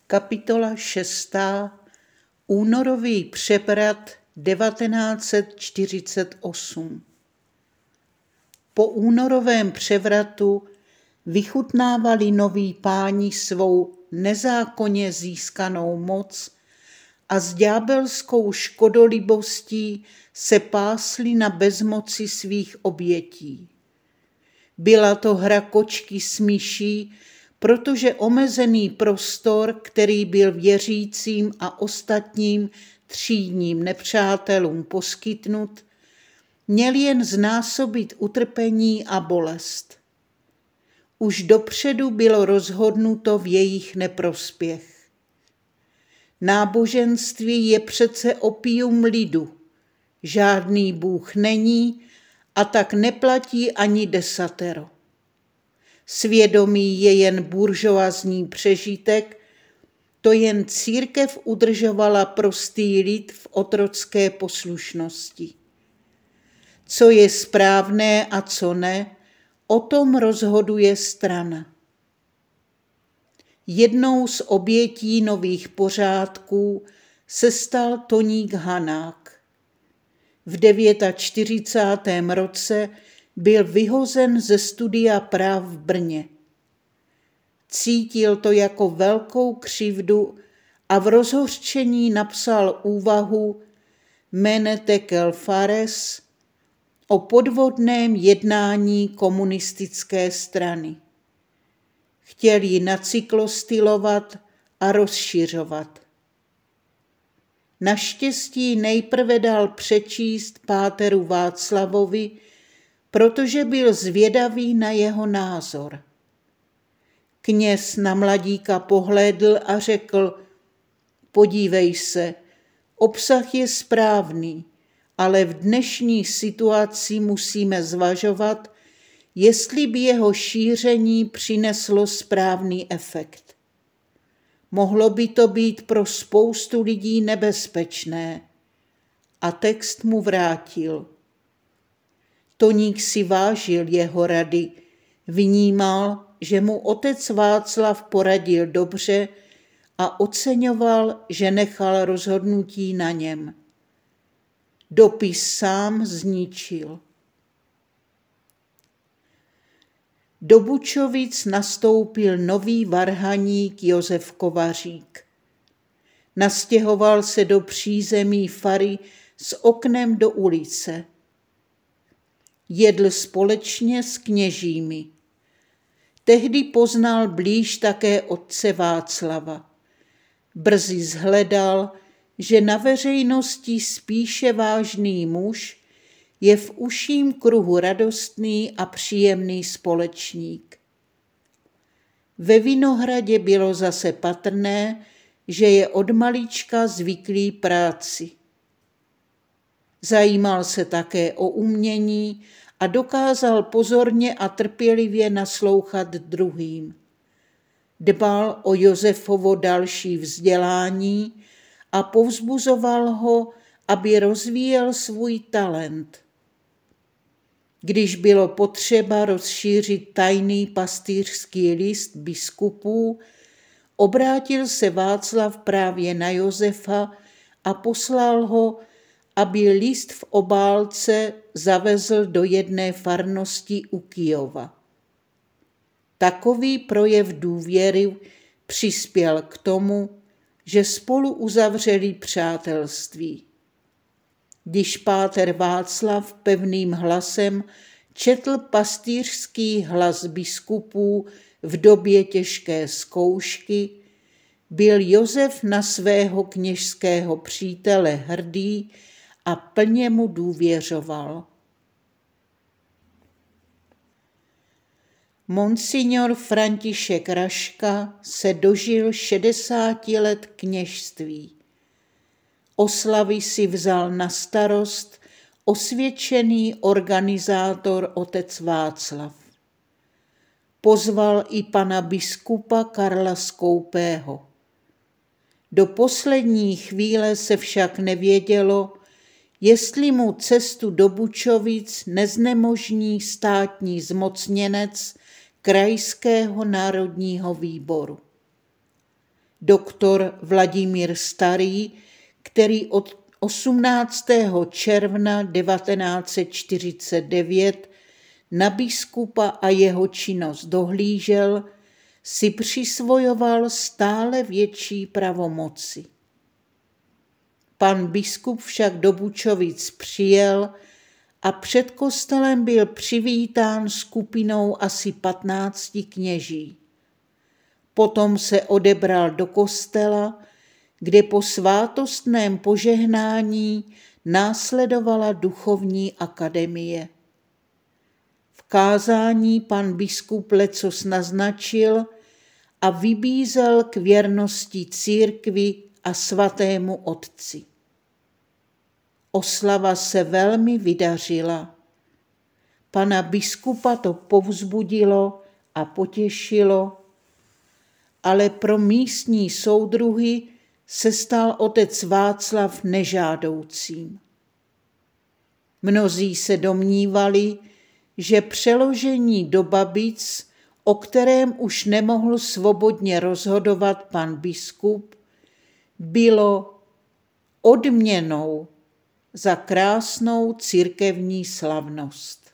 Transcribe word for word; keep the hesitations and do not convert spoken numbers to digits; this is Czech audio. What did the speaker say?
Kapitola šestá. Únorový převrat devatenáct set čtyřicet osm. Po únorovém převratu vychutnávali noví páni svou nezákonně získanou moc a s ďábelskou škodolibostí se pásli na bezmoci svých obětí. Byla to hra kočky s myší, protože omezený prostor, který byl věřícím a ostatním třídním nepřátelům poskytnut, měl jen znásobit utrpení a bolest. Už dopředu bylo rozhodnuto v jejich neprospěch. Náboženství je přece opium lidu, žádný Bůh není a tak neplatí ani desatero. Svědomí je jen buržoazní přežitek, to jen církev udržovala prostý lid v otrocké poslušnosti. Co je správné a co ne, o tom rozhoduje strana. Jednou z obětí nových pořádků se stal Toník Hanák. V čtyřicátém devátém roce byl vyhozen ze studia práv v Brně. Cítil to jako velkou křivdu a v rozhořčení napsal úvahu Mene tekel fares o podvodném jednání komunistické strany. Chtěl ji nacyklostylovat a rozšiřovat. Naštěstí nejprve dal přečíst páteru Václavovi, protože byl zvědavý na jeho názor. Kněz na mladíka pohlédl a řekl: podívej se, obsah je správný, ale v dnešní situaci musíme zvažovat, jestli by jeho šíření přineslo správný efekt. Mohlo by to být pro spoustu lidí nebezpečné. A text mu vrátil. Toník si vážil jeho rady, vnímal, že mu otec Václav poradil dobře a oceňoval, že nechal rozhodnutí na něm. Dopis sám zničil. Do Bučovic nastoupil nový varhaník Josef Kovařík. Nastěhoval se do přízemí fary s oknem do ulice. Jedl společně s kněžími. Tehdy poznal blíž také otce Václava. Brzy shledal, že na veřejnosti spíše vážný muž je v užším kruhu radostný a příjemný společník. Ve Vinohradě bylo zase patrné, že je od malička zvyklý práci. Zajímal se také o umění a dokázal pozorně a trpělivě naslouchat druhým. Dbal o Josefovo další vzdělání a povzbuzoval ho, aby rozvíjel svůj talent. Když bylo potřeba rozšířit tajný pastýřský list biskupů, obrátil se Václav právě na Josefa a poslal ho, aby list v obálce zavezl do jedné farnosti u Kyjova. Takový projev důvěry přispěl k tomu, že spolu uzavřeli přátelství. Když páter Václav pevným hlasem četl pastýřský hlas biskupů v době těžké zkoušky, byl Josef na svého kněžského přítele hrdý a plně mu důvěřoval. Monsignor František Raška se dožil šedesáti let kněžství. Oslavy si vzal na starost osvědčený organizátor otec Václav. Pozval i pana biskupa Karla Skoupého. Do poslední chvíle se však nevědělo, jestli mu cestu do Bučovic neznemožní státní zmocněnec Krajského národního výboru. doktor Vladimír Starý, který od osmnáctého června devatenáct set čtyřicet devět na biskupa a jeho činnost dohlížel, si přisvojoval stále větší pravomoci. Pan biskup však do Bučovic přijel a před kostelem byl přivítán skupinou asi patnácti kněží. Potom se odebral do kostela, kde po svátostném požehnání následovala duchovní akademie. V kázání pan biskup lecos naznačil a vybízel k věrnosti církvi a svatému otci. Oslava se velmi vydařila. Pana biskupa to povzbudilo a potěšilo, ale pro místní soudruhy se stal otec Václav nežádoucím. Mnozí se domnívali, že přeložení do Babic, o kterém už nemohl svobodně rozhodovat pan biskup, bylo odměnou za krásnou církevní slavnost.